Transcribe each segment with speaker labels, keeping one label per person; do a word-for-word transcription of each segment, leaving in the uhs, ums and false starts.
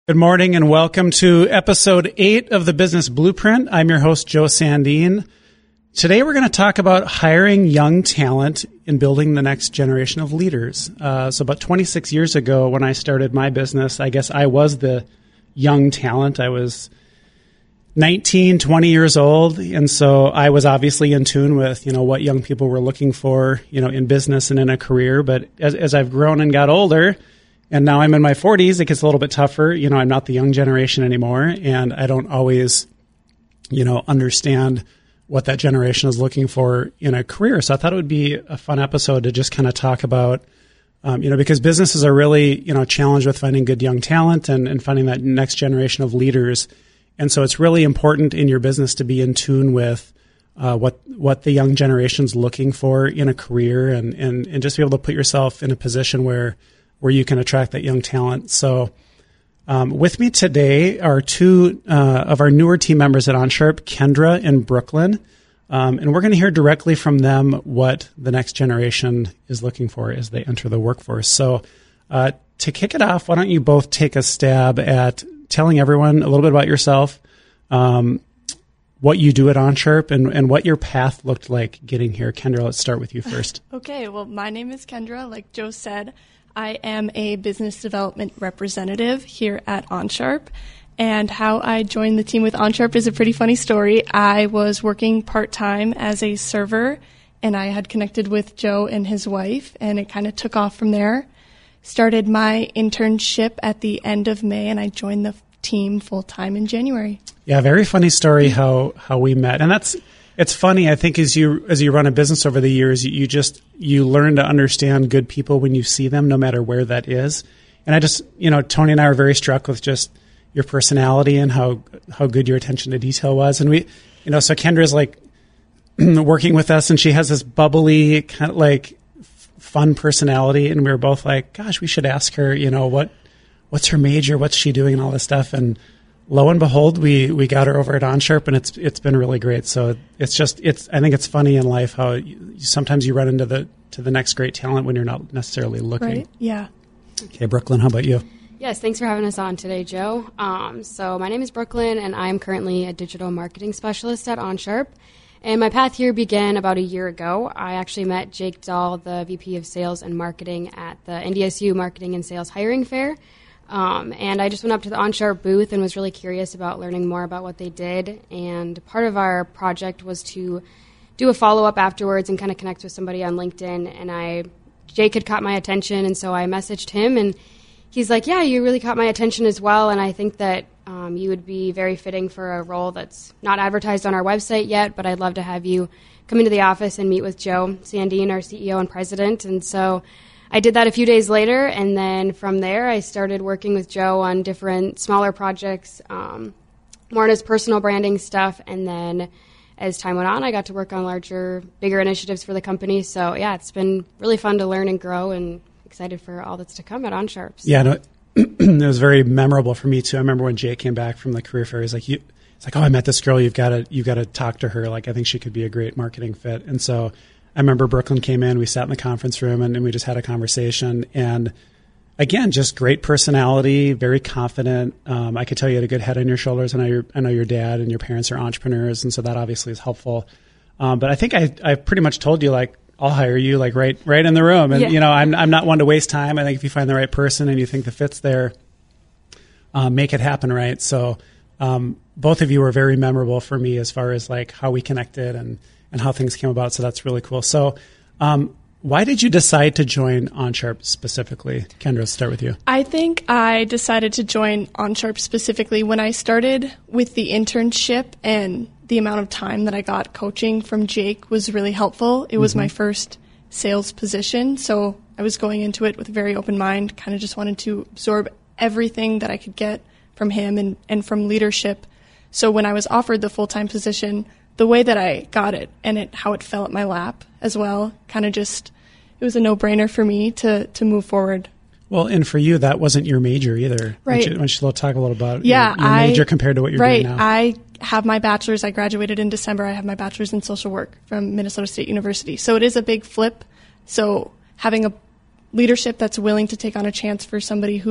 Speaker 1: Good morning and welcome to episode eight of the Business Blueprint. I'm your host, Joe Sandine. Today we're going to talk about hiring young talent and building the next generation of leaders. Uh, so about twenty-six years ago when I started my business, I guess I was the young talent. I was nineteen, twenty years old. And so I was obviously in tune with, you know, what young people were looking for, you know, in business and in a career. But as, as I've grown and got older, and now I'm in my forties, it gets a little bit tougher. You know, I'm not the young generation anymore, and I don't always, you know, understand what that generation is looking for in a career. So I thought it would be a fun episode to just kind of talk about, um, you know, because businesses are really, you know, challenged with finding good young talent and, and finding that next generation of leaders. And so it's really important in your business to be in tune with uh, what what the young generation's looking for in a career, and, and, and just be able to put yourself in a position where where you can attract that young talent. So um, with me today are two uh, of our newer team members at OnSharp, Kendra and Brooklyn. Um, and we're going to hear directly from them what the next generation is looking for as they enter the workforce. So uh, to kick it off, why don't you both take a stab at telling everyone a little bit about yourself, um, what you do at OnSharp, and, and what your path looked like getting here. Kendra, let's start with you first.
Speaker 2: Okay, well, my name is Kendra. Like Joe said, I am a business development representative here at OnSharp, and how I joined the team with OnSharp is a pretty funny story. I was working part-time as a server, and I had connected with Joe and his wife, and it kind of took off from there. Started my internship at the end of May, and I joined the team full-time in January. Yeah,
Speaker 1: very funny story how, how we met. And that's it's funny, I think, as you as you run a business over the years, you, you just you learn to understand good people when you see them, no matter where that is. And I just, you know, Tony and I are very struck with just your personality and how how good your attention to detail was. And we, you know, so Kendra's like working with us, and she has this bubbly, kind of like fun personality, and we were both like, gosh, we should ask her, you know, what what's her major, what's she doing, and all this stuff. And lo and behold, we, we got her over at OnSharp, and it's it's been really great. So it's just it's I think it's funny in life how you, sometimes you run into the to the next great talent when you're not necessarily looking.
Speaker 2: Right. Yeah.
Speaker 1: Okay, Brooklyn, how about you?
Speaker 3: Yes, thanks for having us on today, Joe. Um, so my name is Brooklyn, and I'm currently a digital marketing specialist at OnSharp. And my path here began about a year ago. I actually met Jake Dahl, the V P of Sales and Marketing at the N D S U Marketing and Sales Hiring Fair. Um, and I just went up to the OnSharp booth and was really curious about learning more about what they did. And part of our project was to do a follow-up afterwards and kind of connect with somebody on LinkedIn. And I, Jake had caught my attention, and so I messaged him, and he's like, yeah, you really caught my attention as well, and I think that um, you would be very fitting for a role that's not advertised on our website yet, but I'd love to have you come into the office and meet with Joe Sandine, our C E O and president. And so I did that a few days later, and then from there I started working with Joe on different smaller projects, um, more on his personal branding stuff, and then as time went on, I got to work on larger, bigger initiatives for the company. So yeah, it's been really fun to learn and grow, and excited for all that's to come at OnSharp. So.
Speaker 1: Yeah, no, it was very memorable for me too. I remember when Jay came back from the career fair, he's like, you, it's like, oh, I met this girl. You've got to, you've got to talk to her. Like, I think she could be a great marketing fit. And so I remember Brooklyn came in, we sat in the conference room, and, and we just had a conversation. And again, just great personality, very confident. Um, I could tell you had a good head on your shoulders. I know your, I know your dad and your parents are entrepreneurs, and so that obviously is helpful. Um, but I think I, I pretty much told you, like, I'll hire you, like right, right in the room. And, yeah. you know, I'm, I'm not one to waste time. I think if you find the right person and you think the fit's there, um, make it happen. Right. So, um, both of you were very memorable for me as far as like how we connected and, and how things came about. So that's really cool. So, um, why did you decide to join OnSharp specifically? Kendra, let's start with you.
Speaker 2: I think I decided to join OnSharp specifically when I started with the internship, and the amount of time that I got coaching from Jake was really helpful. It was mm-hmm. my first sales position, so I was going into it with a very open mind, kind of just wanted to absorb everything that I could get from him and, and from leadership. So when I was offered the full-time position, the way that I got it and it, how it fell at my lap as well, kind of just, it was a no-brainer for me to, to move forward.
Speaker 1: Well, and for you, that wasn't your major either.
Speaker 2: Right.
Speaker 1: Why don't you talk a little about
Speaker 2: yeah,
Speaker 1: your, your
Speaker 2: I,
Speaker 1: major compared to what you're
Speaker 2: right,
Speaker 1: doing now?
Speaker 2: I have my bachelor's. I graduated in December. I have my bachelor's in social work from Minnesota State University. So it is a big flip. So having a leadership that's willing to take on a chance for somebody who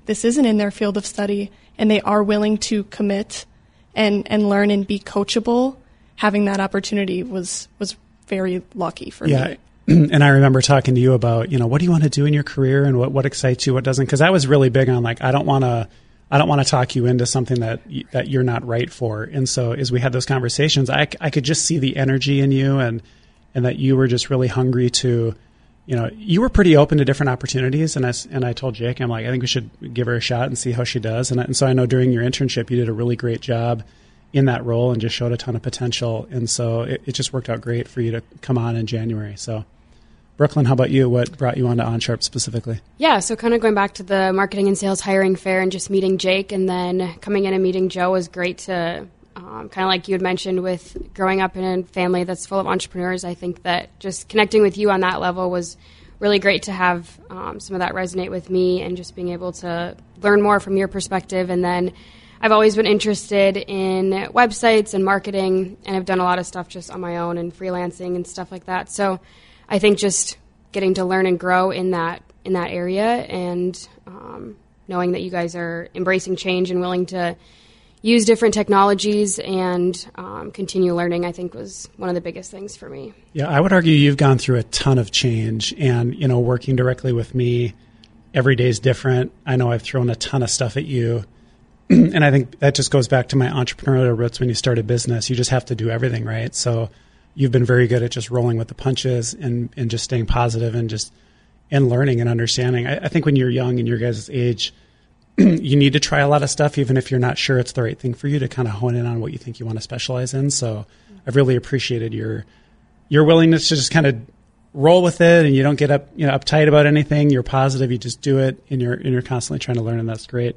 Speaker 2: this isn't in their field of study and they are willing to commit and, and learn and be coachable, having that opportunity was, was very lucky for
Speaker 1: yeah.
Speaker 2: me.
Speaker 1: And I remember talking to you about, you know, what do you want to do in your career and what, what excites you, what doesn't? Because I was really big on like, I don't want to, I don't want to talk you into something that that you're not right for. And so as we had those conversations, I, I could just see the energy in you and and that you were just really hungry to, you know, you were pretty open to different opportunities. And I, and I told Jake, I'm like, I think we should give her a shot and see how she does. And, and so I know during your internship, you did a really great job in that role and just showed a ton of potential. And so it, it just worked out great for you to come on in January. So Brooklyn, how about you? What brought you on to OnSharp specifically?
Speaker 3: Yeah, so kind of going back to the marketing and sales hiring fair and just meeting Jake and then coming in and meeting Joe was great to um, kind of like you had mentioned with growing up in a family that's full of entrepreneurs. I think that just connecting with you on that level was really great to have um, some of that resonate with me and just being able to learn more from your perspective. And then I've always been interested in websites and marketing and I've done a lot of stuff just on my own and freelancing and stuff like that. So I think just getting to learn and grow in that in that area and um, knowing that you guys are embracing change and willing to use different technologies and um, continue learning, I think was one of the biggest things for me.
Speaker 1: Yeah, I would argue you've gone through a ton of change and, you know, working directly with me, every day is different. I know I've thrown a ton of stuff at you. And I think that just goes back to my entrepreneurial roots when you start a business. You just have to do everything, right? So you've been very good at just rolling with the punches and, and just staying positive and just and learning and understanding. I, I think when you're young and your guys' age, you need to try a lot of stuff, even if you're not sure it's the right thing for you, to kind of hone in on what you think you want to specialize in. So I've really appreciated your your willingness to just kind of roll with it, and you don't get up you know uptight about anything. You're positive. You just do it, and you're and you're constantly trying to learn, and that's great.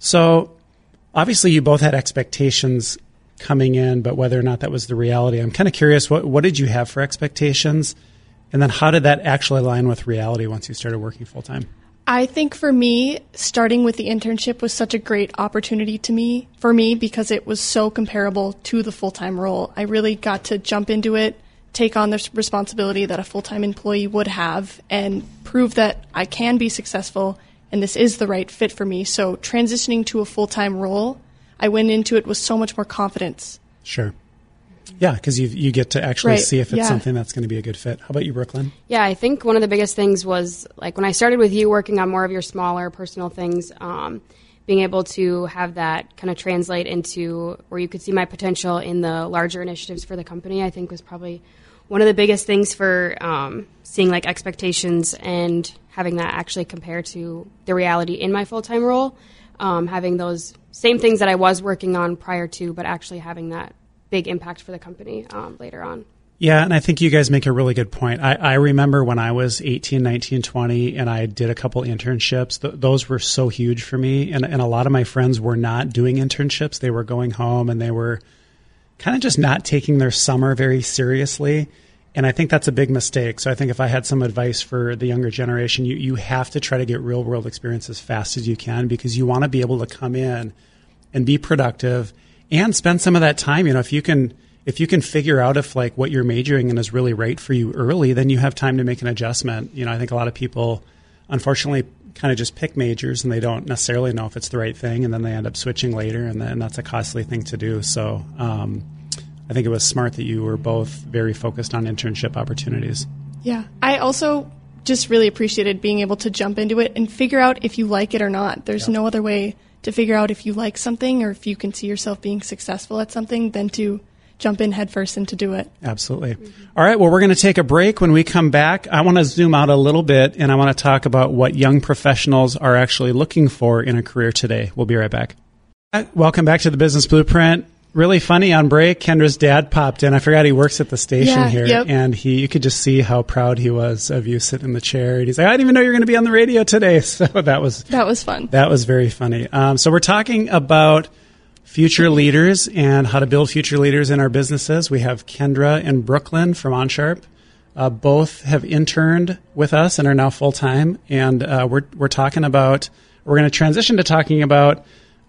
Speaker 1: So obviously, you both had expectations coming in, but whether or not that was the reality, I'm kind of curious, what, what did you have for expectations? And then how did that actually align with reality once you started working full time?
Speaker 2: I think for me, starting with the internship was such a great opportunity to me, for me, because it was so comparable to the full-time role. I really got to jump into it, take on the responsibility that a full-time employee would have, and prove that I can be successful and this is the right fit for me. So transitioning to a full-time role, I went into it with so much more confidence.
Speaker 1: Sure. Yeah, because you you get to actually
Speaker 2: right.
Speaker 1: see if it's
Speaker 2: yeah.
Speaker 1: something that's going to be a good fit. How about you, Brooklyn?
Speaker 3: Yeah, I think one of the biggest things was, like, when I started with you working on more of your smaller personal things, um, being able to have that kind of translate into where you could see my potential in the larger initiatives for the company, I think was probably one of the biggest things for um, seeing, like, expectations and having that actually compare to the reality in my full-time role, um, having those same things that I was working on prior to, but actually having that big impact for the company um, later on.
Speaker 1: Yeah, and I think you guys make a really good point. I, I remember when I was eighteen, nineteen, twenty, and I did a couple internships. Th- those were so huge for me, and, and a lot of my friends were not doing internships. They were going home, and they were kind of just not taking their summer very seriously, and I think that's a big mistake. So I think if I had some advice for the younger generation, you, you have to try to get real-world experience as fast as you can, because you want to be able to come in and be productive and spend some of that time. You know, if you can if you can figure out if like what you're majoring in is really right for you early, then you have time to make an adjustment. You know, I think a lot of people, unfortunately, kind of just pick majors and they don't necessarily know if it's the right thing, and then they end up switching later, and then that's a costly thing to do. So um, I think it was smart that you were both very focused on internship opportunities.
Speaker 2: Yeah. I also just really appreciated being able to jump into it and figure out if you like it or not. There's
Speaker 1: Yep.
Speaker 2: no other way to figure out if you like something or if you can see yourself being successful at something than to jump in headfirst and to do it.
Speaker 1: Absolutely. Mm-hmm. All right. Well, we're going to take a break. When we come back, I want to zoom out a little bit, and I want to talk about what young professionals are actually looking for in a career today. We'll be right back. Welcome back to the Business Blueprint. Really funny, on break, Kendra's dad popped in. I forgot he works at the station
Speaker 2: yeah,
Speaker 1: here.
Speaker 2: Yep.
Speaker 1: And he, you could just see how proud he was of you sitting in the chair. And he's like, I didn't even know you were going to be on the radio today. So that was
Speaker 2: that was fun.
Speaker 1: That was very funny. Um, so we're talking about future leaders and how to build future leaders in our businesses. We have Kendra and Brooklyn from OnSharp. Uh, both have interned with us and are now full-time. And uh, we're we're talking about, we're going to transition to talking about,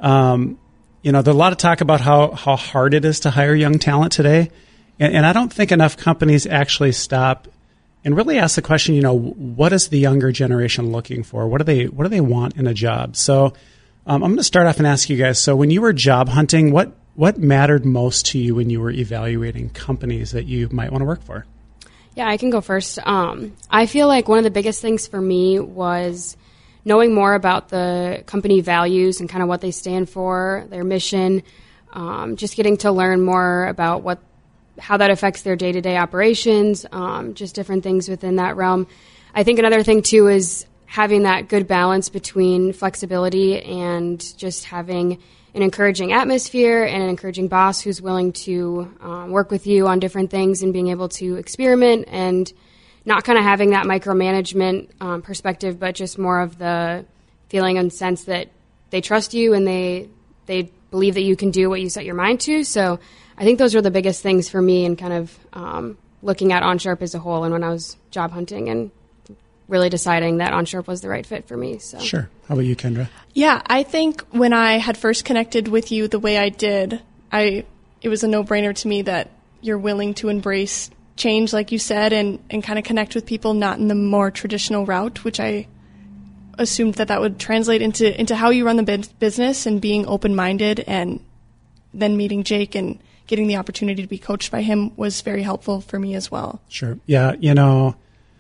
Speaker 1: um, you know, there's a lot of talk about how, how hard it is to hire young talent today. And, and I don't think enough companies actually stop and really ask the question, you know, what is the younger generation looking for? What do they what do they want in a job? So um, I'm going to start off and ask you guys. So when you were job hunting, what what mattered most to you when you were evaluating companies that you might want to work for?
Speaker 3: Yeah, I can go first. Um, I feel like one of the biggest things for me was knowing more about the company values and kind of what they stand for, their mission, um, just getting to learn more about what how that affects their day-to-day operations, um, just different things within that realm. I think another thing, too, is having that good balance between flexibility and just having an encouraging atmosphere and an encouraging boss who's willing to um, work with you on different things and being able to experiment and not kind of having that micromanagement um, perspective, but just more of the feeling and sense that they trust you and they they believe that you can do what you set your mind to. So I think those are the biggest things for me and kind of um, looking at OnSharp as a whole and when I was job hunting and really deciding that OnSharp was the right fit for me. So
Speaker 1: Sure. How about you, Kendra?
Speaker 2: Yeah, I think when I had first connected with you the way I did, I it was a no-brainer to me that you're willing to embrace change, like you said, and, and kind of connect with people not in the more traditional route, which I assumed that that would translate into, into how you run the business and being open-minded, and then meeting Jake and getting the opportunity to be coached by him was very helpful for me as well.
Speaker 1: Sure. Yeah, you know,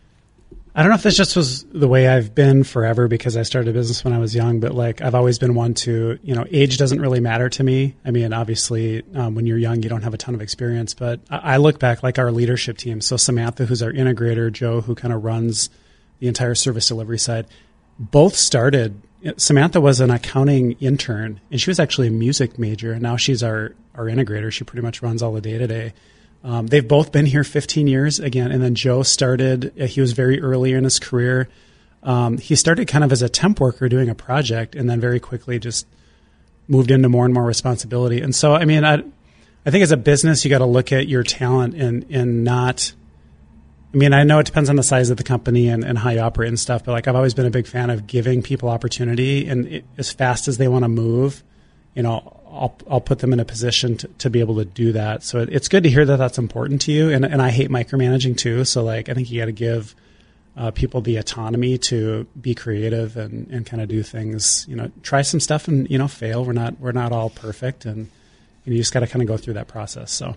Speaker 1: I don't know if this just was the way I've been forever because I started a business when I was young, but like I've always been one to, you know, age doesn't really matter to me. I mean, obviously, um, when you're young, you don't have a ton of experience, but I, I look back like our leadership team. So Samantha, who's our integrator, Joe, who kind of runs the entire service delivery side, both started. Samantha was an accounting intern, and she was actually a music major, and now she's our, our integrator. She pretty much runs all the day-to-day. Um, they've both been here fifteen years again. And then Joe started, uh, he was very early in his career. Um, he started kind of as a temp worker doing a project and then very quickly just moved into more and more responsibility. And so, I mean, I, I think as a business, you got to look at your talent and, and not, I mean, I know it depends on the size of the company and, and how you operate and stuff, but like I've always been a big fan of giving people opportunity, and it, as fast as they want to move, you know, I'll I'll put them in a position to, to be able to do that. So it, it's good to hear that that's important to you. And and I hate micromanaging too. So like I think you got to give uh, people the autonomy to be creative and, and kind of do things. You know, try some stuff and you know fail. We're not we're not all perfect, and you just got to kind of go through that process. So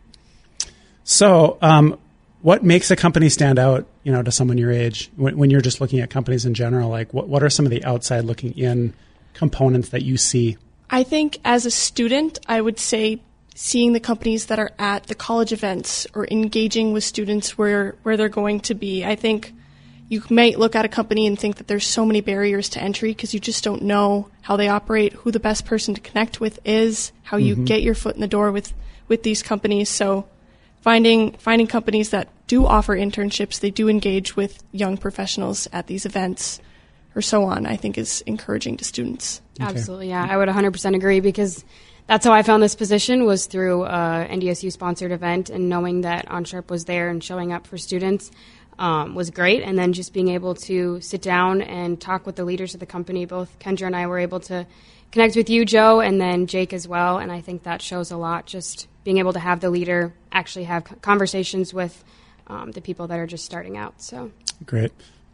Speaker 1: so um, what makes a company stand out? You know, to someone your age when, when you're just looking at companies in general. Like what what are some of the outside looking in components that you see?
Speaker 2: I think as a student, I would say seeing the companies that are at the college events or engaging with students where, where they're going to be. I think you may look at a company and think that there's so many barriers to entry because you just don't know how they operate, who the best person to connect with is, how you mm-hmm. get your foot in the door with, with these companies. So finding finding companies that do offer internships, they do engage with young professionals at these events, or so on, I think is encouraging to students.
Speaker 3: Okay. Absolutely, yeah. I would one hundred percent agree because that's how I found this position was through a N D S U-sponsored event, and knowing that OnSharp was there and showing up for students um, was great. And then just being able to sit down and talk with the leaders of the company. Both Kendra and I were able to connect with you, Joe, and then Jake as well. And I think that shows a lot, just being able to have the leader actually have conversations with um, the people that are just starting out. So
Speaker 1: great.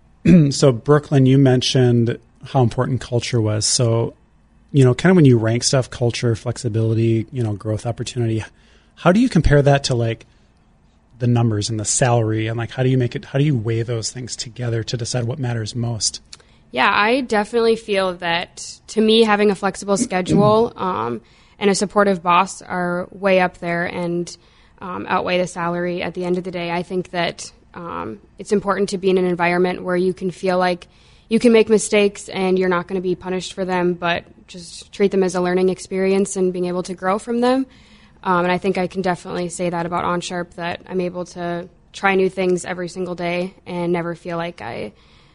Speaker 1: So, Brooklyn, you mentioned how important culture was. So, you know, kind of when you rank stuff, culture, flexibility, you know, growth opportunity, how do you compare that to like the numbers and the salary? And like, how do you make it, how do you weigh those things together to decide what matters most?
Speaker 3: Yeah, I definitely feel that to me, having a flexible schedule um, and a supportive boss are way up there and um, outweigh the salary at the end of the day. I think that Um, it's important to be in an environment where you can feel like you can make mistakes and you're not going to be punished for them, but just treat them as a learning experience and being able to grow from them. Um, and I think I can definitely say that about OnSharp, that I'm able to try new things every single day and never feel like I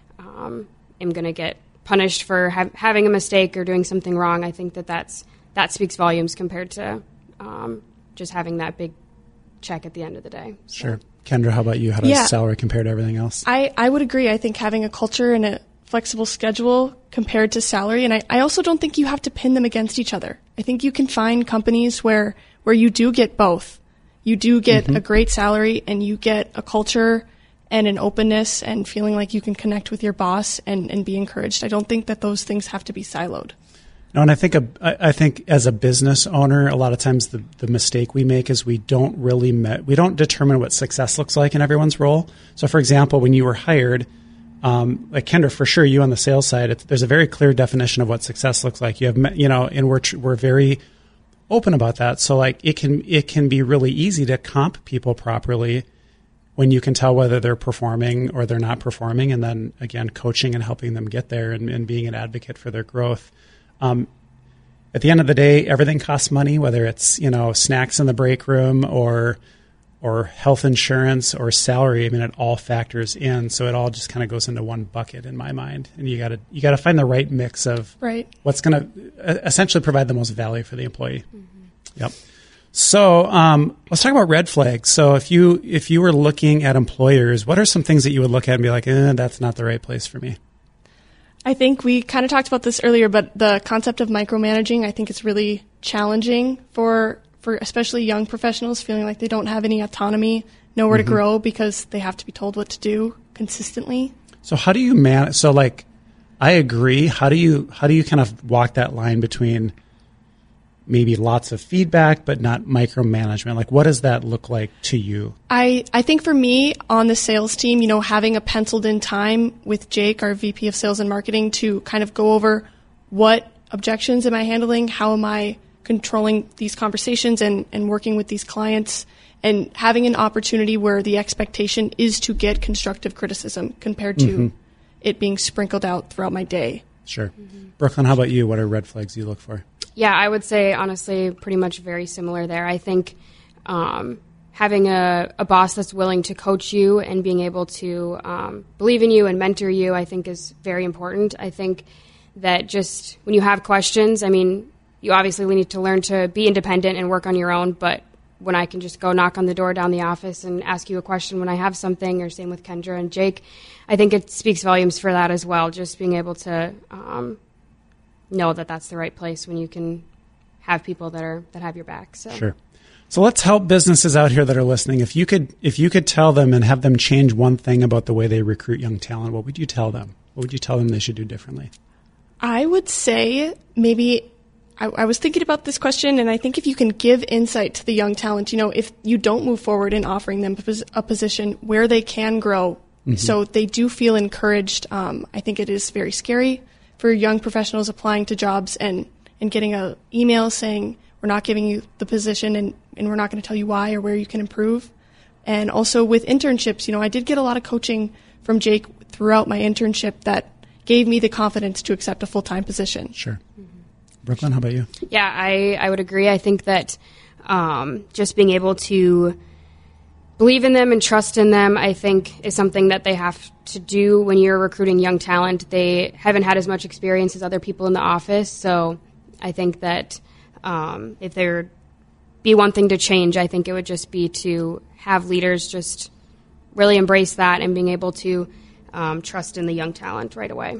Speaker 3: um, am going to get punished for ha- having a mistake or doing something wrong. I think that that's, that speaks volumes compared to um, just having that big check at the end of the day. So.
Speaker 1: Sure. Kendra, how about you? How does
Speaker 2: yeah.
Speaker 1: salary compare to everything else?
Speaker 2: I, I would agree. I think having a culture and a flexible schedule compared to salary, and I, I also don't think you have to pin them against each other. I think you can find companies where, where you do get both. You do get mm-hmm. a great salary and you get a culture and an openness and feeling like you can connect with your boss and, and be encouraged. I don't think that those things have to be siloed.
Speaker 1: No, and I think a, I think as a business owner, a lot of times the, the mistake we make is we don't really me- we don't determine what success looks like in everyone's role. So, for example, when you were hired, um, like Kendra, for sure, you on the sales side, it's, there's a very clear definition of what success looks like. You have, you know, and we're we're very open about that. So, like it can it can be really easy to comp people properly when you can tell whether they're performing or they're not performing, and then again, coaching and helping them get there and, and being an advocate for their growth. Um, at the end of the day, everything costs money, whether it's, you know, snacks in the break room or or health insurance or salary. I mean, it all factors in. So it all just kind of goes into one bucket in my mind. And you got to you got to find the right mix of
Speaker 2: right.
Speaker 1: what's going to essentially provide the most value for the employee. Mm-hmm. Yep. So um, let's talk about red flags. So if you if you were looking at employers, what are some things that you would look at and be like, eh, that's not the right place for me?
Speaker 2: I think we kind of talked about this earlier, but the concept of micromanaging, I think it's really challenging for, for especially young professionals feeling like they don't have any autonomy, nowhere mm-hmm. to grow because they have to be told what to do consistently. So
Speaker 1: how do you manage? So like, I agree. How do you, how do you kind of walk that line between maybe lots of feedback, but not micromanagement? Like, what does that look like to you?
Speaker 2: I, I think for me on the sales team, you know, having a penciled in time with Jake, our V P of sales and marketing, to kind of go over what objections am I handling? How am I controlling these conversations and, and working with these clients, and having an opportunity where the expectation is to get constructive criticism compared to mm-hmm. it being sprinkled out throughout my day.
Speaker 1: Sure. Mm-hmm. Brooklyn, how about you? What are red flags you look for?
Speaker 3: Yeah, I would say, honestly, pretty much very similar there. I think um, having a, a boss that's willing to coach you and being able to um, believe in you and mentor you, I think is very important. I think that just when you have questions, I mean, you obviously need to learn to be independent and work on your own, but when I can just go knock on the door down the office and ask you a question when I have something, or same with Kendra and Jake, I think it speaks volumes for that as well, just being able to um, know that that's the right place when you can have people that are that have your back. So
Speaker 1: sure. So let's help businesses out here that are listening. If you could if you could tell them and have them change one thing about the way they recruit young talent, what would you tell them? What would you tell them they should do differently?
Speaker 2: I would say maybe I, I was thinking about this question, and I think if you can give insight to the young talent, you know, if you don't move forward in offering them a position where they can grow, mm-hmm. so they do feel encouraged. Um, I think it is very scary for young professionals applying to jobs and, and getting an email saying, we're not giving you the position and, and we're not going to tell you why or where you can improve. And also with internships, you know, I did get a lot of coaching from Jake throughout my internship that gave me the confidence to accept a full-time position.
Speaker 1: Sure. Mm-hmm. Brooklyn, how about you?
Speaker 3: Yeah, I, I would agree. I think that um, just being able to believe in them and trust in them, I think, is something that they have to do when you're recruiting young talent. They haven't had as much experience as other people in the office, so I think that um, if there be one thing to change, I think it would just be to have leaders just really embrace that and being able to um, trust in the young talent right away.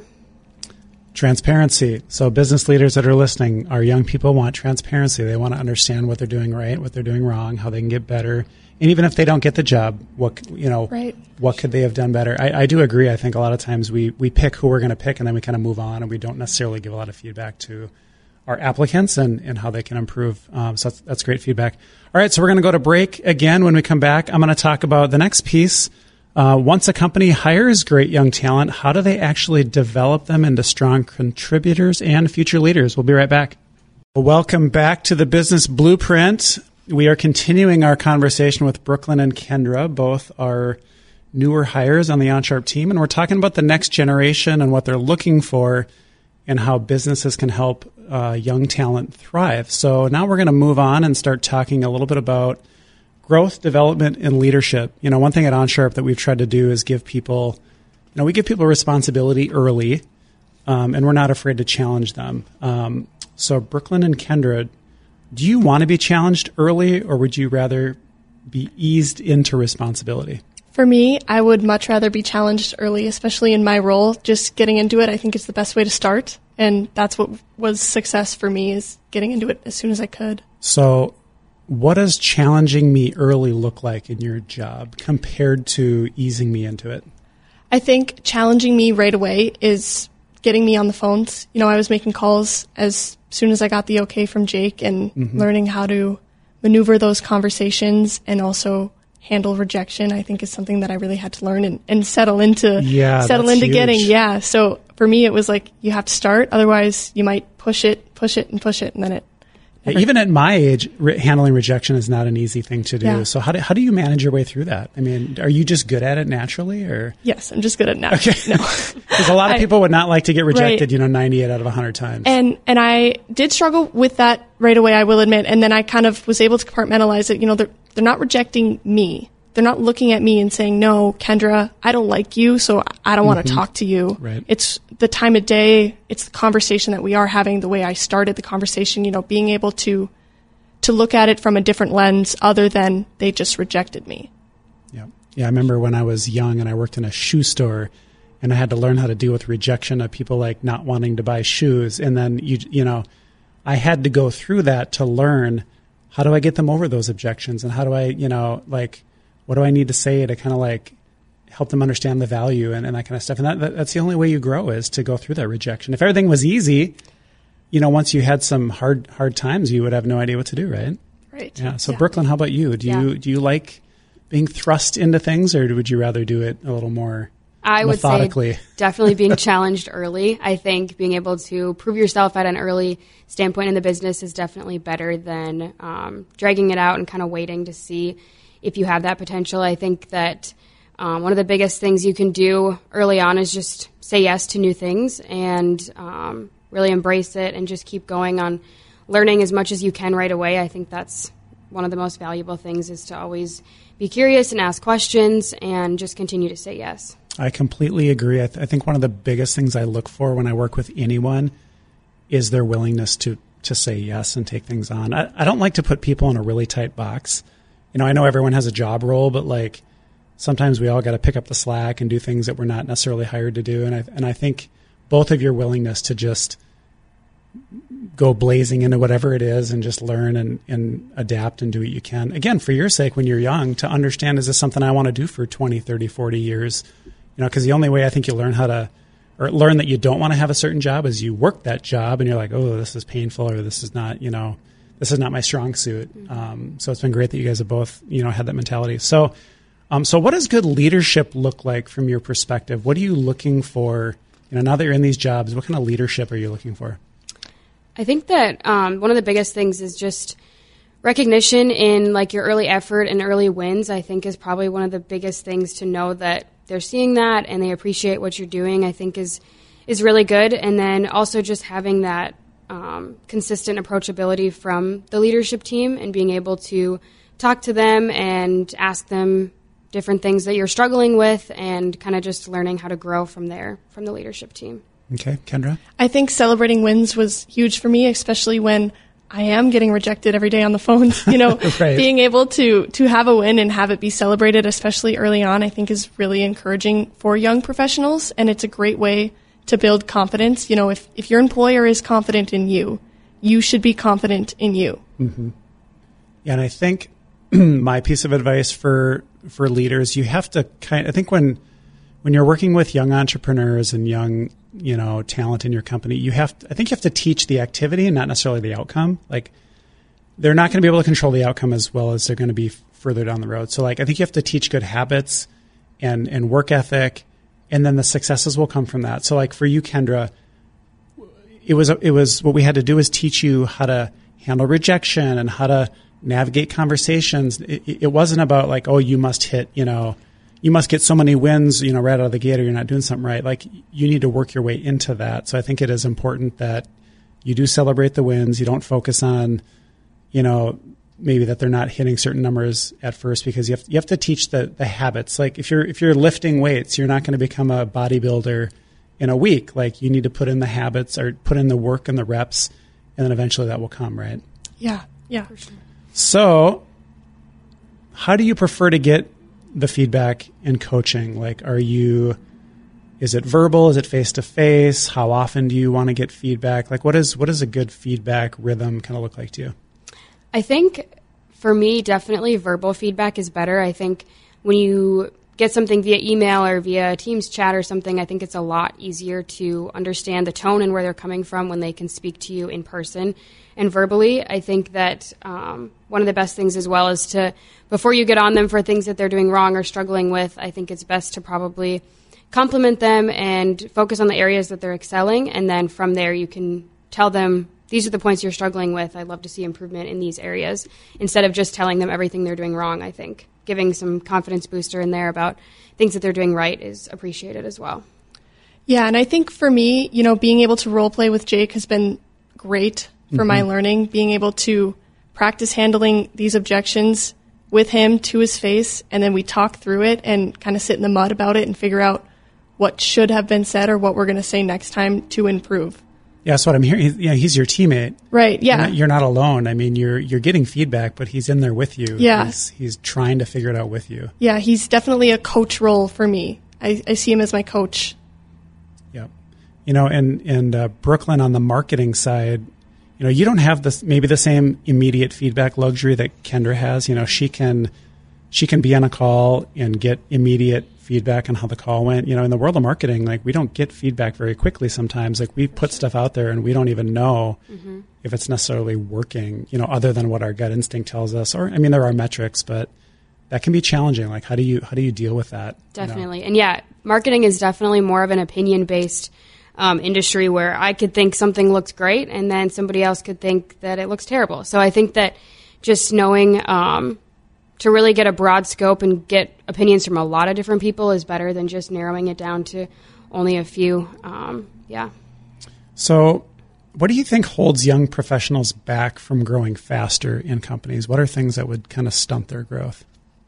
Speaker 1: Transparency. So business leaders that are listening, our young people want transparency. They want to understand what they're doing right, what they're doing wrong, how they can get better. And even if they don't get the job, what you know,
Speaker 2: right.
Speaker 1: what could they have done better? I, I do agree. I think a lot of times we, we pick who we're going to pick and then we kind of move on, and we don't necessarily give a lot of feedback to our applicants and, and how they can improve. Um, so that's, that's great feedback. All right, so we're going to go to break again. When we come back, I'm going to talk about the next piece. Uh, once a company hires great young talent, how do they actually develop them into strong contributors and future leaders? We'll be right back. Well, welcome back to the Business Blueprint. We are continuing our conversation with Brooklyn and Kendra, both are newer hires on the OnSharp team, and we're talking about the next generation and what they're looking for and how businesses can help uh, young talent thrive. So now we're going to move on and start talking a little bit about growth, development, and leadership. You know, one thing at OnSharp that we've tried to do is give people, you know, we give people responsibility early, um, and we're not afraid to challenge them. Um, so Brooklyn and Kendra, do you want to be challenged early, or would you rather be eased into responsibility?
Speaker 2: For me, I would much rather be challenged early, especially in my role. Just getting into it, I think, is the best way to start. And that's what was success for me, is getting into it as soon as I could.
Speaker 1: So what does challenging me early look like in your job compared to easing me into it?
Speaker 2: I think challenging me right away is getting me on the phones. You know, I was making calls as soon as I got the okay from Jake, and mm-hmm. learning how to maneuver those conversations and also handle rejection, I think, is something that I really had to learn and, and settle into
Speaker 1: yeah,
Speaker 2: settle into
Speaker 1: huge.
Speaker 2: getting. Yeah. So for me, it was like, you have to start. Otherwise, you might push it, push it, and push it, and then it.
Speaker 1: Yeah, even at my age, re- handling rejection is not an easy thing to do.
Speaker 2: Yeah.
Speaker 1: So how do how do you manage your way through that? I mean, are you just good at it naturally, or?
Speaker 2: Yes, I'm just good at it naturally.
Speaker 1: Okay.
Speaker 2: No.
Speaker 1: Because a lot of people would not like to get rejected,
Speaker 2: right.
Speaker 1: you know, ninety-eight out of one hundred times.
Speaker 2: And and I did struggle with that right away, I will admit. And then I kind of was able to compartmentalize it. You know, they're they're not rejecting me. They're not looking at me and saying, no, Kendra, I don't like you, so I don't want to mm-hmm. talk to you.
Speaker 1: Right.
Speaker 2: It's the time of day. It's the conversation that we are having, the way I started the conversation, you know, being able to to look at it from a different lens other than they just rejected me.
Speaker 1: Yeah. Yeah. I remember when I was young and I worked in a shoe store, and I had to learn how to deal with rejection of people like not wanting to buy shoes. And then, you you know, I had to go through that to learn, how do I get them over those objections? And how do I, you know, like, what do I need to say to kind of like help them understand the value and, and that kind of stuff? And that, that, that's the only way you grow, is to go through that rejection. If everything was easy, you know, once you had some hard hard times, you would have no idea what to do, right?
Speaker 2: Right.
Speaker 1: Yeah. So
Speaker 2: yeah.
Speaker 1: Brooklyn, how about you? Do
Speaker 3: yeah.
Speaker 1: you do you like being thrust into things, or would you rather do it a little more
Speaker 3: I would
Speaker 1: methodically?
Speaker 3: say definitely being challenged early. I think being able to prove yourself at an early standpoint in the business is definitely better than um, dragging it out and kind of waiting to see if you have that potential. I think that um, one of the biggest things you can do early on is just say yes to new things and um, really embrace it and just keep going on learning as much as you can right away. I think that's one of the most valuable things, is to always be curious and ask questions and just continue to say yes.
Speaker 1: I completely agree. I, th- I think one of the biggest things I look for when I work with anyone is their willingness to, to say yes and take things on. I, I don't like to put people in a really tight box. You know, I know everyone has a job role, but like sometimes we all got to pick up the slack and do things that we're not necessarily hired to do. And I, and I think both of your willingness to just go blazing into whatever it is and just learn and, and adapt and do what you can. Again, for your sake, when you're young, to understand, is this something I want to do for twenty, thirty, forty years? You know, because the only way I think you learn how to, or learn that you don't want to have a certain job, is you work that job and you're like, oh, this is painful, or this is not, you know, this is not my strong suit. Mm-hmm. Um, so it's been great that you guys have both, you know, had that mentality. So, um, so what does good leadership look like from your perspective? What are you looking for? You know, now that you're in these jobs, what kind of leadership are you looking for?
Speaker 3: I think that um, one of the biggest things is just recognition in like your early effort and early wins. I think is probably one of the biggest things, to know that they're seeing that and they appreciate what you're doing, I think is is really good. And then also just having that um, consistent approachability from the leadership team and being able to talk to them and ask them different things that you're struggling with, and kind of just learning how to grow from there from the leadership team.
Speaker 1: Okay, Kendra?
Speaker 2: I think celebrating wins was huge for me, especially when I am getting rejected every day on the phone. You know,
Speaker 1: right.
Speaker 2: Being able to to have a win and have it be celebrated, especially early on, I think is really encouraging for young professionals, and it's a great way to build confidence. You know, if, if your employer is confident in you, you should be confident in you.
Speaker 1: Mm-hmm. Yeah, and I think my piece of advice for for leaders, you have to kind. I think when when you're working with young entrepreneurs and young, you know, talent in your company, you have to, I think you have to teach the activity and not necessarily the outcome. Like, they're not going to be able to control the outcome as well as they're going to be further down the road. So like, I think you have to teach good habits and, and work ethic, and then the successes will come from that. So like for you, Kendra, it was, it was what we had to do is teach you how to handle rejection and how to navigate conversations. It, it wasn't about like, oh, you must hit, you know, you must get so many wins, you know, right out of the gate, or you're not doing something right. Like, you need to work your way into that. So I think it is important that you do celebrate the wins. You don't focus on, you know, maybe that they're not hitting certain numbers at first, because you have you have to teach the the habits. Like if you're if you're lifting weights, you're not going to become a bodybuilder in a week. Like, you need to put in the habits or put in the work and the reps, and then eventually that will come, right?
Speaker 2: Yeah, yeah, for sure.
Speaker 1: So, how do you prefer to get the feedback in coaching? Like, are you, is it verbal? Is it face to face? How often do you want to get feedback? Like, what is, what does a good feedback rhythm kind of look like to you?
Speaker 3: I think for me, definitely verbal feedback is better. I think when you get something via email or via Teams chat or something, I think it's a lot easier to understand the tone and where they're coming from when they can speak to you in person and verbally. I think that um, one of the best things as well is to, before you get on them for things that they're doing wrong or struggling with, I think it's best to probably compliment them and focus on the areas that they're excelling. And then from there, you can tell them, these are the points you're struggling with. I'd love to see improvement in these areas, instead of just telling them everything they're doing wrong. I think giving some confidence booster in there about things that they're doing right is appreciated as well.
Speaker 2: Yeah, and I think for me, you know, being able to role play with Jake has been great for mm-hmm. my learning, being able to practice handling these objections with him to his face, and then we talk through it and kind of sit in the mud about it and figure out what should have been said or what we're going to say next time to improve.
Speaker 1: Yeah, that's what I'm hearing. He's, yeah, he's your teammate.
Speaker 2: Right, yeah.
Speaker 1: You're not, you're not alone. I mean, you're you're getting feedback, but he's in there with you.
Speaker 2: Yeah.
Speaker 1: He's, he's trying to figure it out with you.
Speaker 2: Yeah, he's definitely a coach role for me. I, I see him as my coach.
Speaker 1: Yeah. You know, and, and uh, Brooklyn, on the marketing side, you know, you don't have this maybe the same immediate feedback luxury that Kendra has. You know, she can she can be on a call and get immediate feedback on how the call went. You know, in the world of marketing, like, we don't get feedback very quickly sometimes. Like, we put stuff out there and we don't even know mm-hmm. if it's necessarily working, you know, other than what our gut instinct tells us. Or, I mean, there are metrics, but that can be challenging. Like, how do you, how do you deal with that?
Speaker 3: Definitely.
Speaker 1: You know?
Speaker 3: And yeah, marketing is definitely more of an opinion-based um, industry, where I could think something looks great and then somebody else could think that it looks terrible. So I think that just knowing, um, to really get a broad scope and get opinions from a lot of different people is better than just narrowing it down to only a few. Um, yeah.
Speaker 1: So what do you think holds young professionals back from growing faster in companies? What are things that would kind of stunt their growth?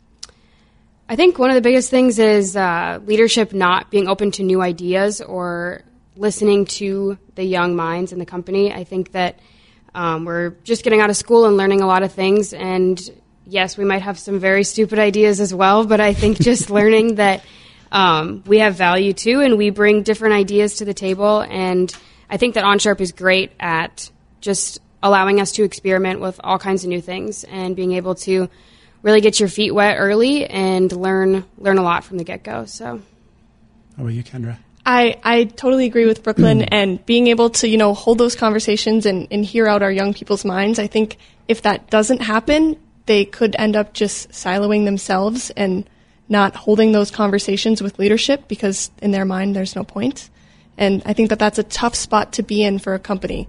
Speaker 3: I think one of the biggest things is uh, leadership not being open to new ideas or listening to the young minds in the company. I think that um, we're just getting out of school and learning a lot of things, and yes, we might have some very stupid ideas as well, but I think just learning that um, we have value too, and we bring different ideas to the table. And I think that OnSharp is great at just allowing us to experiment with all kinds of new things and being able to really get your feet wet early and learn learn a lot from the get-go. So,
Speaker 1: how about you, Kendra?
Speaker 2: I, I totally agree with Brooklyn, and being able to, you know, hold those conversations and, and hear out our young people's minds. I think if that doesn't happen, they could end up just siloing themselves and not holding those conversations with leadership, because in their mind there's no point. And I think that that's a tough spot to be in for a company.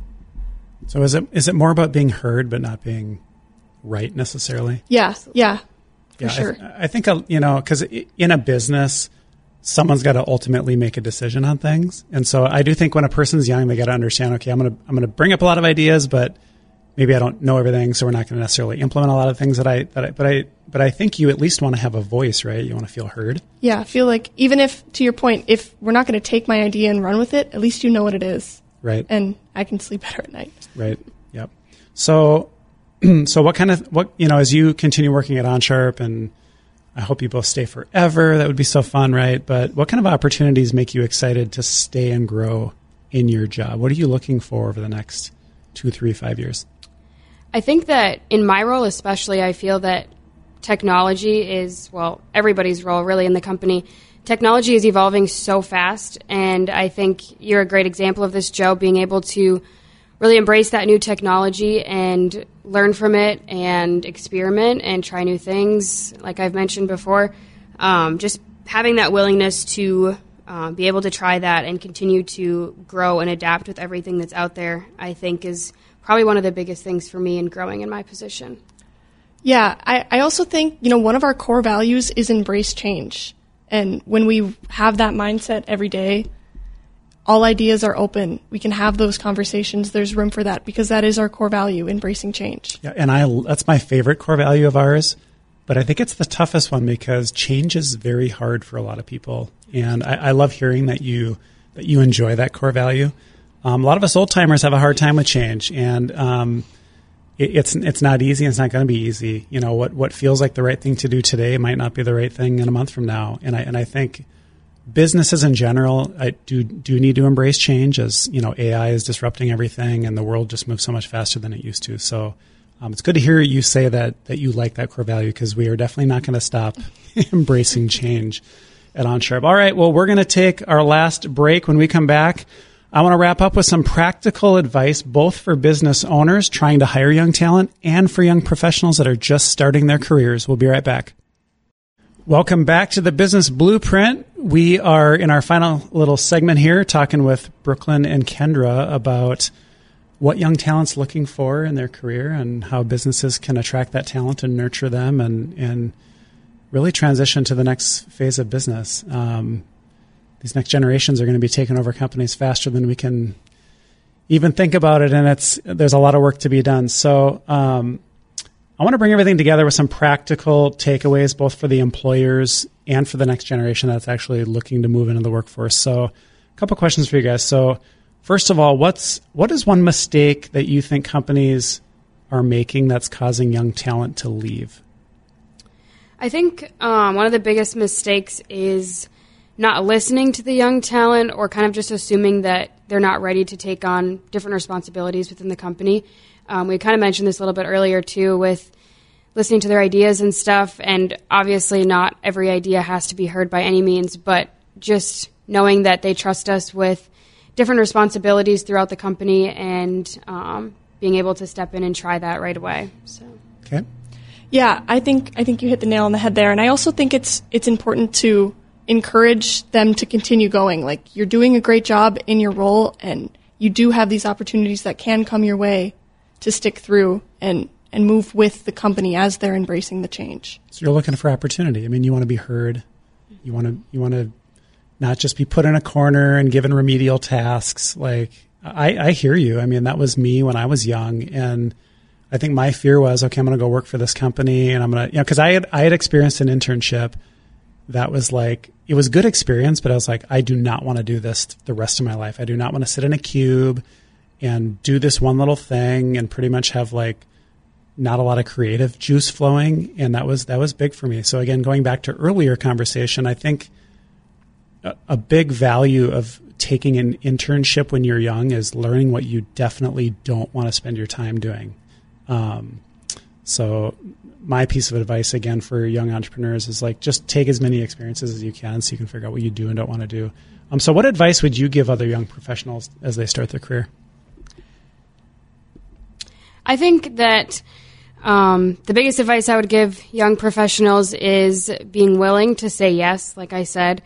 Speaker 1: So is it is it more about being heard but not being right necessarily?
Speaker 2: Yeah, yeah, for
Speaker 1: yeah,
Speaker 2: sure.
Speaker 1: I, th- I think, you know, because in a business, someone's got to ultimately make a decision on things. And so I do think when a person's young, they got to understand, okay, I'm going to I'm going to bring up a lot of ideas, but maybe I don't know everything, so we're not going to necessarily implement a lot of things that I, that I, but I, but I think you at least want to have a voice, right? You want to feel heard.
Speaker 2: Yeah, I feel like even if, to your point, if we're not going to take my idea and run with it, at least you know what it is.
Speaker 1: Right.
Speaker 2: And I can sleep better at night.
Speaker 1: Right. Yep. So, so what kind of, what, you know, as you continue working at OnSharp, and I hope you both stay forever, that would be so fun, right? But what kind of opportunities make you excited to stay and grow in your job? What are you looking for over the next two, three, five years?
Speaker 3: I think that in my role especially, I feel that technology is, well, everybody's role really in the company. Technology is evolving so fast, and I think you're a great example of this, Joe, being able to really embrace that new technology and learn from it and experiment and try new things, like I've mentioned before. Um, just having that willingness to uh, be able to try that and continue to grow and adapt with everything that's out there, I think is probably one of the biggest things for me in growing in my position.
Speaker 2: Yeah, I, I also think, you know, one of our core values is embrace change. And when we have that mindset every day, all ideas are open. We can have those conversations. There's room for that, because that is our core value, embracing change.
Speaker 1: Yeah, and I that's my favorite core value of ours, but I think it's the toughest one because change is very hard for a lot of people. And I, I love hearing that you that you enjoy that core value. Um, a lot of us old timers have a hard time with change, and um, it, it's it's not easy. And it's not going to be easy. You know, what what feels like the right thing to do today might not be the right thing in a month from now. And I and I think businesses in general, I do do need to embrace change, as you know, A I is disrupting everything, and the world just moves so much faster than it used to. So um, it's good to hear you say that that you like that core value, because we are definitely not going to stop embracing change at OnSharp. All right, well, we're going to take our last break. When we come back, I want to wrap up with some practical advice, both for business owners trying to hire young talent and for young professionals that are just starting their careers. We'll be right back. Welcome back to the Business Blueprint. We are in our final little segment here talking with Brooklyn and Kendra about what young talent's looking for in their career and how businesses can attract that talent and nurture them and, and really transition to the next phase of business. Um, these next generations are going to be taking over companies faster than we can even think about it, and it's there's a lot of work to be done. So um, I want to bring everything together with some practical takeaways, both for the employers and for the next generation that's actually looking to move into the workforce. So a couple questions for you guys. So first of all, what's what is one mistake that you think companies are making that's causing young talent to leave?
Speaker 3: I think um, one of the biggest mistakes is not listening to the young talent, or kind of just assuming that they're not ready to take on different responsibilities within the company. Um, we kind of mentioned this a little bit earlier, too, with listening to their ideas and stuff. And obviously not every idea has to be heard by any means, but just knowing that they trust us with different responsibilities throughout the company and um, being able to step in and try that right away. So.
Speaker 1: Okay.
Speaker 2: Yeah, I think I think you hit the nail on the head there. And I also think it's it's important to encourage them to continue going. Like, you're doing a great job in your role, and you do have these opportunities that can come your way to stick through and, and move with the company as they're embracing the change.
Speaker 1: So you're looking for opportunity. I mean, you want to be heard. You want to you want to not just be put in a corner and given remedial tasks. Like, I, I hear you. I mean, that was me when I was young, and I think my fear was, okay, I'm going to go work for this company, and I'm going to, you know, because I had I had experienced an internship that was like, it was good experience, but I was like, I do not want to do this the rest of my life. I do not want to sit in a cube and do this one little thing and pretty much have like not a lot of creative juice flowing. And that was, that was big for me. So again, going back to earlier conversation, I think a, a big value of taking an internship when you're young is learning what you definitely don't want to spend your time doing. Um, so my piece of advice, again, for young entrepreneurs is like, just take as many experiences as you can so you can figure out what you do and don't want to do. Um, so what advice would you give other young professionals as they start their career?
Speaker 3: I think that um, the biggest advice I would give young professionals is being willing to say yes, like I said,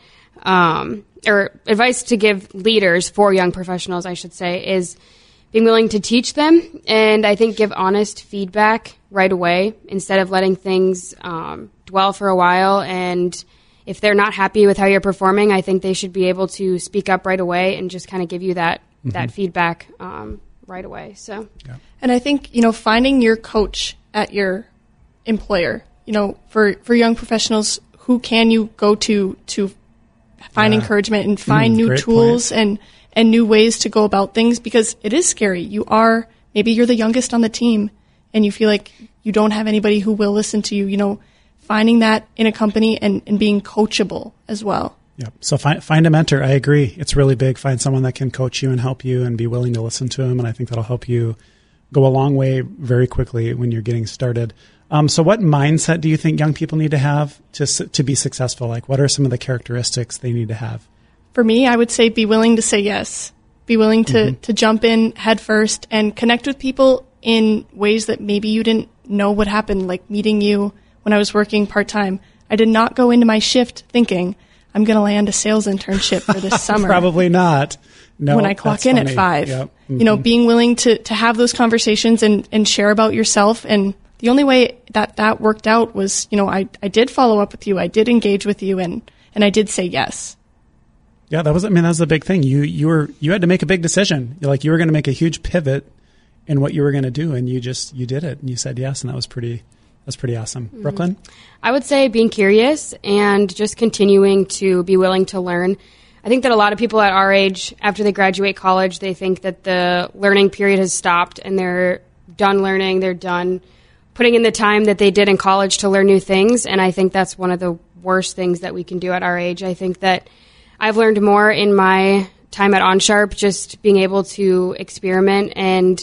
Speaker 3: um, or advice to give leaders for young professionals, I should say, is being willing to teach them, and I think give honest feedback right away instead of letting things um, dwell for a while. And if they're not happy with how you're performing, I think they should be able to speak up right away and just kind of give you that mm-hmm. that feedback um, right away. So,
Speaker 2: yeah. And I think, you know, finding your coach at your employer, you know, for, for young professionals, who can you go to to find yeah. encouragement and find mm, new tools point. and and new ways to go about things, because it is scary. You are, maybe you're the youngest on the team and you feel like you don't have anybody who will listen to you, you know, finding that in a company and, and being coachable as well.
Speaker 1: Yeah. So find, find a mentor. I agree. It's really big. Find someone that can coach you and help you and be willing to listen to them. And I think that'll help you go a long way very quickly when you're getting started. Um, so what mindset do you think young people need to have to to be successful? Like, what are some of the characteristics they need to have?
Speaker 2: For me, I would say be willing to say yes. Be willing to, mm-hmm. to jump in head first and connect with people in ways that maybe you didn't know would happen, like meeting you when I was working part-time. I did not go into my shift thinking, I'm going to land a sales internship for this summer.
Speaker 1: Probably not. No,
Speaker 2: when I clock in
Speaker 1: funny.
Speaker 2: at five.
Speaker 1: Yep. Mm-hmm.
Speaker 2: You know, being willing to, to have those conversations and, and share about yourself. And the only way that that worked out was, you know, I, I did follow up with you. I did engage with you, and, and I did say yes.
Speaker 1: Yeah, that was, I mean, that was the big thing. You, you were, you had to make a big decision. You're like, you were going to make a huge pivot in what you were going to do. And you just, you did it and you said yes. And that was pretty, that's pretty awesome. Mm-hmm. Brooklyn?
Speaker 3: I would say being curious and just continuing to be willing to learn. I think that a lot of people at our age, after they graduate college, they think that the learning period has stopped and they're done learning. They're done putting in the time that they did in college to learn new things. And I think that's one of the worst things that we can do at our age. I think that I've learned more in my time at OnSharp, just being able to experiment and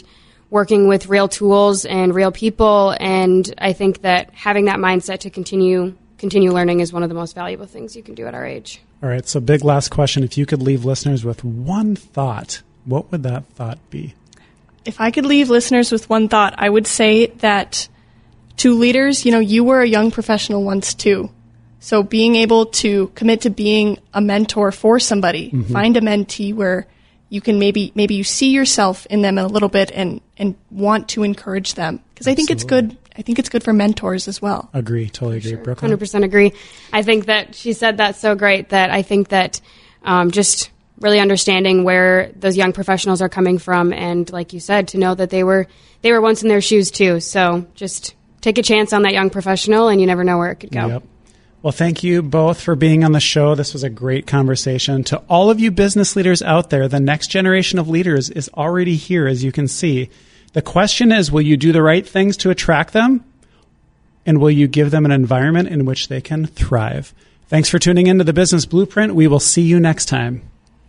Speaker 3: working with real tools and real people. And I think that having that mindset to continue continue learning is one of the most valuable things you can do at our age.
Speaker 1: All right, so big last question. If you could leave listeners with one thought, what would that thought be?
Speaker 2: If I could leave listeners with one thought, I would say that to leaders, you know, you were a young professional once too. So being able to commit to being a mentor for somebody, mm-hmm. find a mentee where you can maybe maybe you see yourself in them a little bit and, and want to encourage them. Because I think it's good. I think it's good for mentors as well.
Speaker 1: Agree. Totally agree. Sure. Brooklyn?
Speaker 3: one hundred percent agree. I think that she said that so great that I think that um, just really understanding where those young professionals are coming from, and like you said, to know that they were they were once in their shoes too. So just take a chance on that young professional, and you never know where it could go.
Speaker 1: Yep. Well, thank you both for being on the show. This was a great conversation. To all of you business leaders out there, the next generation of leaders is already here, as you can see. The question is, will you do the right things to attract them? And will you give them an environment in which they can thrive? Thanks for tuning in to the Business Blueprint. We will see you next time.